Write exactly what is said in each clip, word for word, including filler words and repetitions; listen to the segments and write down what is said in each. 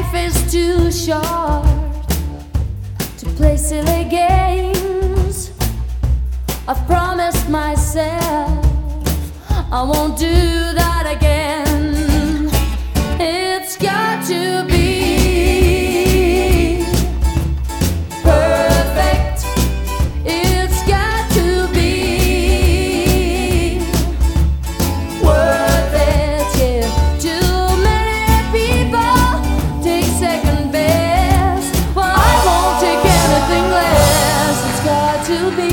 Life is too short to play silly games. I've promised myself I won't do that again. It's got to be perfect. It's got to be worth it. Yeah. Too many people take second best. Well, I won't take anything less. It's got to be.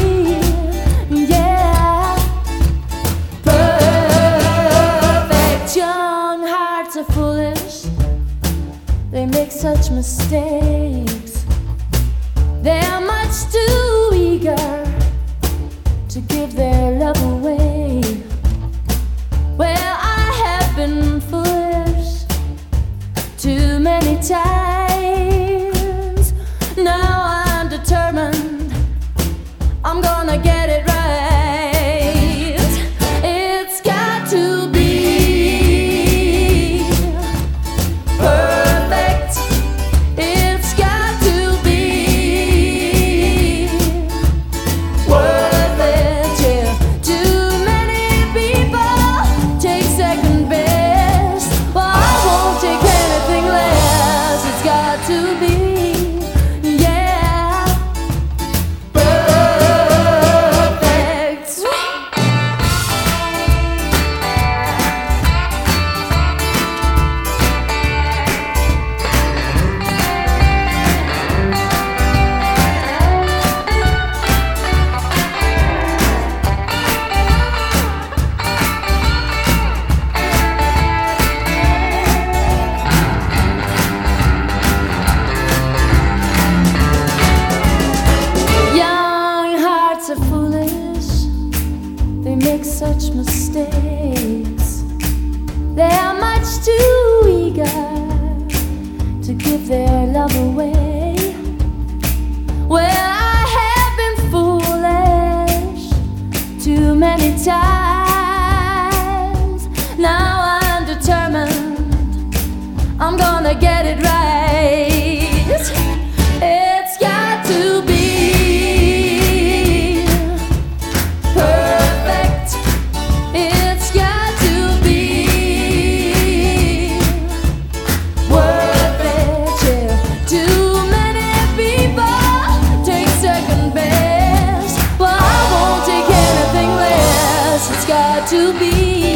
Are foolish, they make such mistakes. They are much too eager to give their love away. Well, I have been foolish too many times. Now I'm determined, I'm gonna get it right. It's got to be to be, yeah, perfect. Are foolish, they make such mistakes. They are much too eager to give their love away. Well, I have been foolish too many times. Now I'm determined, I'm gonna get it right. It's got to be to be